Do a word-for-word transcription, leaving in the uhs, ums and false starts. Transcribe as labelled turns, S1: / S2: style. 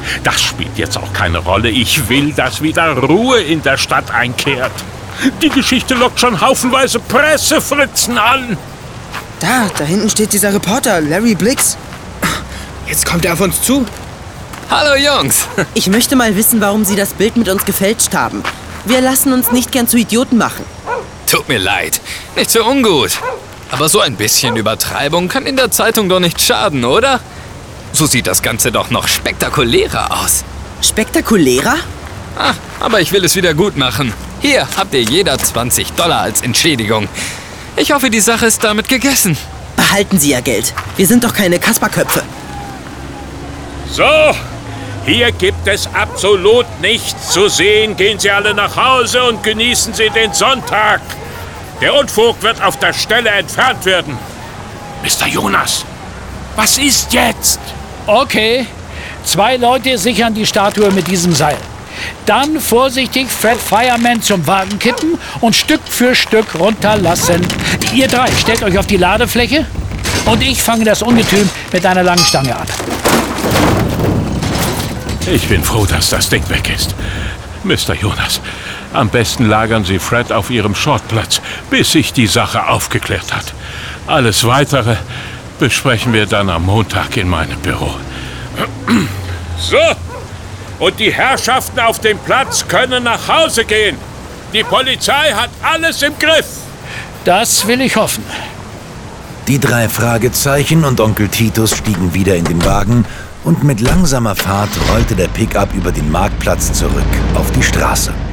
S1: Das spielt jetzt auch keine Rolle. Ich will, dass wieder Ruhe in der Stadt einkehrt. Die Geschichte lockt schon haufenweise Pressefritzen an.
S2: Da, da hinten steht dieser Reporter, Larry Blix. Jetzt kommt er auf uns zu.
S3: Hallo Jungs.
S4: Ich möchte mal wissen, warum Sie das Bild mit uns gefälscht haben. Wir lassen uns nicht gern zu Idioten machen.
S3: Tut mir leid, nicht so ungut. Aber so ein bisschen Übertreibung kann in der Zeitung doch nicht schaden, oder? So sieht das Ganze doch noch spektakulärer aus.
S4: Spektakulärer?
S3: Ah, aber ich will es wieder gut machen. Hier habt ihr jeder zwanzig Dollar als Entschädigung. Ich hoffe, die Sache ist damit gegessen.
S4: Behalten Sie Ihr Geld. Wir sind doch keine Kasperköpfe.
S1: So, hier gibt es absolut nichts zu sehen. Gehen Sie alle nach Hause und genießen Sie den Sonntag. Der Unfug wird auf der Stelle entfernt werden. Mister Jonas, was ist jetzt?
S5: Okay, zwei Leute sichern die Statue mit diesem Seil. Dann vorsichtig Fred Fireman zum Wagen kippen und Stück für Stück runterlassen. Ihr drei, stellt euch auf die Ladefläche und ich fange das Ungetüm mit einer langen Stange ab.
S1: Ich bin froh, dass das Ding weg ist. Mister Jonas, am besten lagern Sie Fred auf Ihrem Schrottplatz, bis sich die Sache aufgeklärt hat. Alles Weitere besprechen wir dann am Montag in meinem Büro. So, und die Herrschaften auf dem Platz können nach Hause gehen. Die Polizei hat alles im Griff.
S5: Das will ich hoffen.
S6: Die drei Fragezeichen und Onkel Titus stiegen wieder in den Wagen und mit langsamer Fahrt rollte der Pickup über den Marktplatz zurück auf die Straße.